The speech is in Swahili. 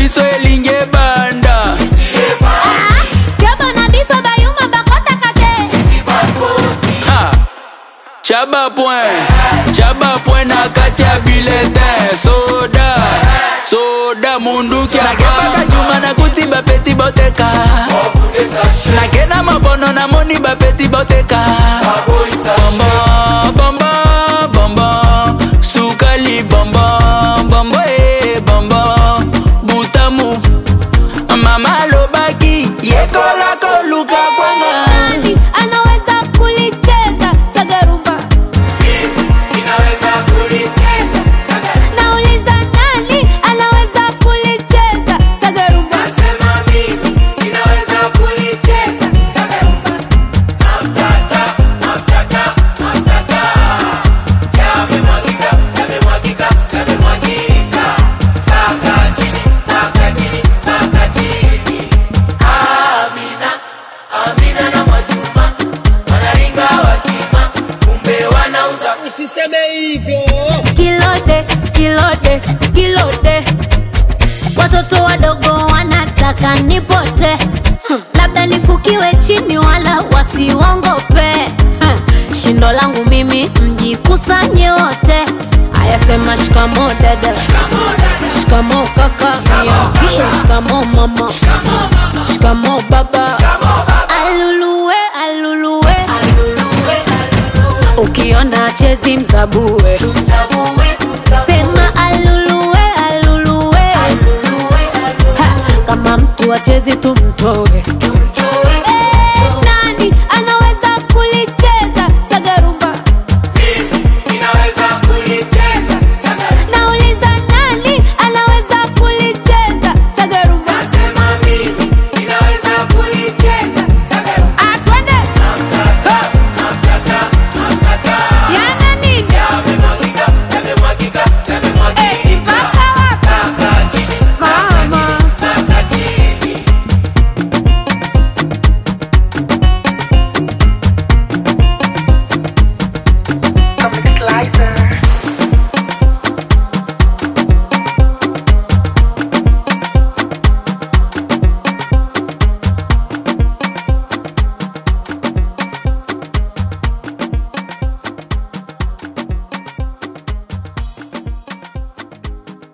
biso elinge banda. Diabo na biso bayuma bakota kate. Ha! Chaba point na katia bulletin. Soda munduki na kebaka juma na kuti ba peti boteka. Na kena mabono na moni ba peti boteka. Bomba, sukali bomba, butamu. Mama lobaki, yekola koluka kwanga. Nani anaweza kulicheza sagarumba? Inaweza kulicheza sagarumba. Nauliza nani anaweza kulicheza sagarumba? Nasema mimi inaweza kulicheza sagarumba. Maftata yamemwagika. Paka chini. Amina na Mwajuma wanaringa wakima, kumbe wanauza. Usiseme hivyo. Kilode. Watoto wadogo wanataka nipote. Labda nifukiwe chini wala wasiwongope. Shindo langu mimi mjikusanye wote. Ayasema shikamo dada, shikamo kaka, shikamo mama, shikamo baba. Aluluwe. Ukiona chezi mzabue. Sema aluluwe. Ha, kama mtu achezi tumtoe.